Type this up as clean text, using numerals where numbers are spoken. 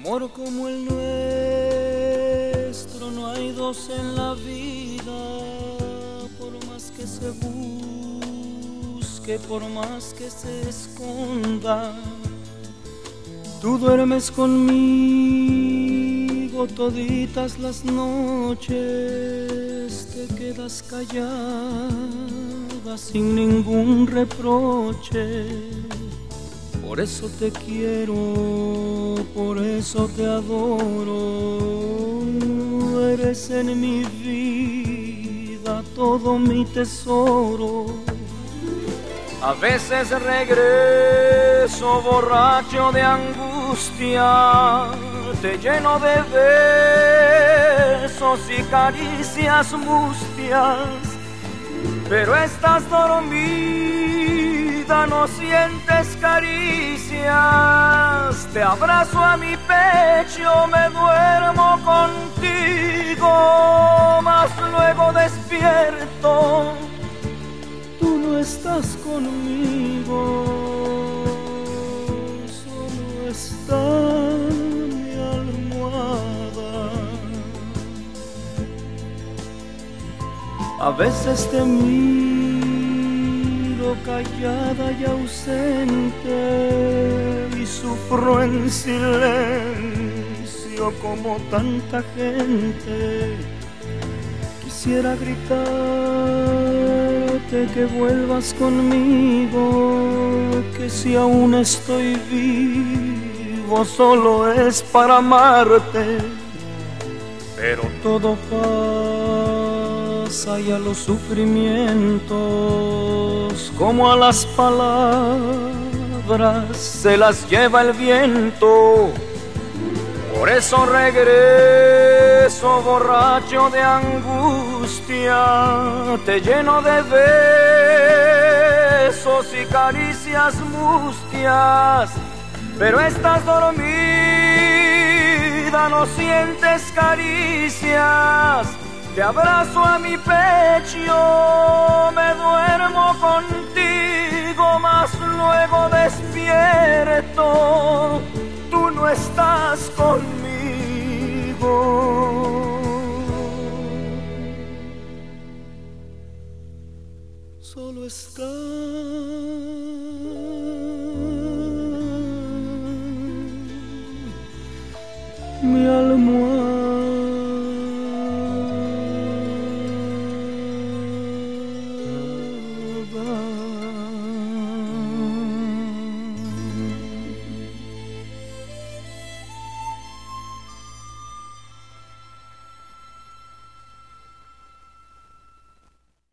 Amor como el nuestro no hay dos en la vida, por más que se busque, por más que se esconda. Tú duermes conmigo toditas las noches, te quedas callada sin ningún reproche. Por eso te quiero, por eso te adoro. Eres en mi vida todo mi tesoro. A veces regreso borracho de angustia, te lleno de besos y caricias mustias, pero estás dormida, no sientes caricias. Te abrazo a mi pecho, me duermo contigo, mas luego despierto, tú no estás conmigo, solo está mi almohada. A veces te miro callada y ausente y sufro en silencio como tanta gente. Quisiera gritarte que vuelvas conmigo, que si aún estoy vivo solo es para amarte, pero todo pasa y a los sufrimientos, como a las palabras, se las lleva el viento. Por eso regreso borracho de angustia, te lleno de besos y caricias mustias, pero estás dormida, no sientes caricias. Te abrazo a mi pecho, me duermo contigo, mas luego despierto, tú no estás conmigo. Solo está